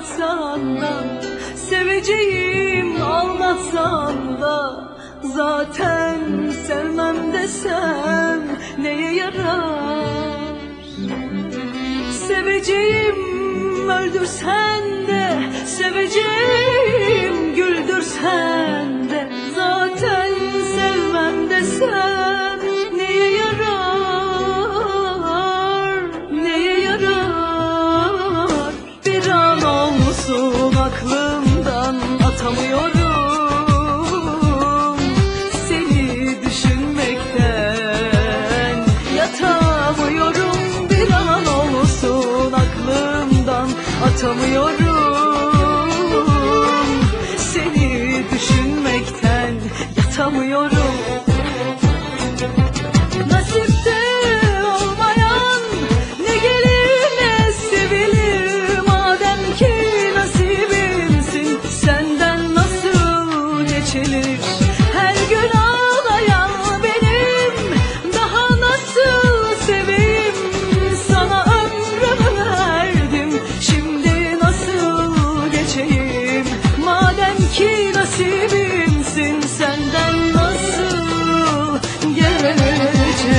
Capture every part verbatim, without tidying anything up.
anlatsan da, seveceğim almatsan da, zaten sevmem desem neye yarar? Seveceğim öldürsen de, seveceğim güldürsen de, zaten sevmem desem neye yarar? Neye yarar? Bir an olsun aklımdan atamıyorum seni düşünmekten, yatamıyorum. Bir an olsun aklımdan atamıyorum seni düşünmekten, yatamıyorum. Nasipte olmayan ne gelir ne sevilir, madem ki nasibimsin senden nasıl geçilir? Her gün ağlayan benim, daha nasıl seveyim? Sana ömrümü verdim, şimdi nasıl geçeyim? Madem ki nasibimsin senden nasıl geçeyim?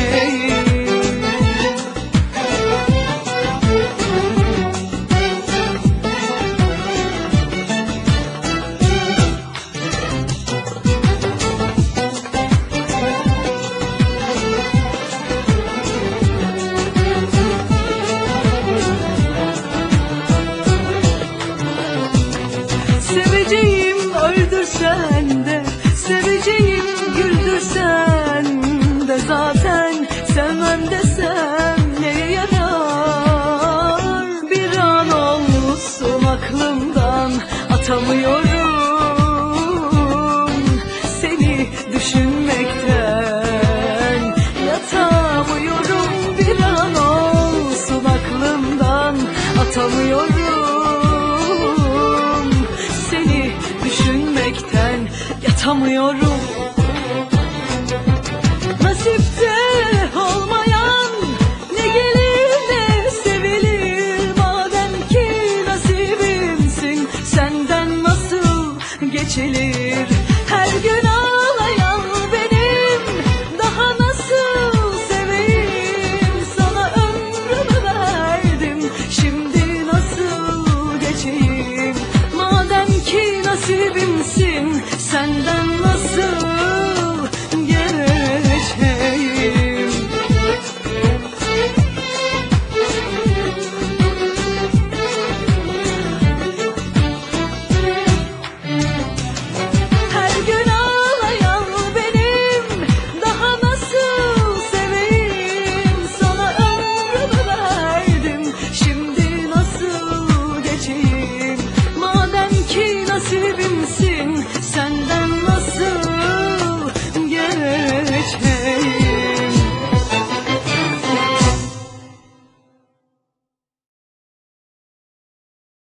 Seveceğim öldürsen de, seveceğim güldürsen de, zaten sevmem desem neye yarar? Bir an olsun aklımdan atamıyorum seni düşünmekten, yatamıyorum. Bir an olsun aklımdan atamıyorum seni düşünmekten, yatamıyorum. Nasip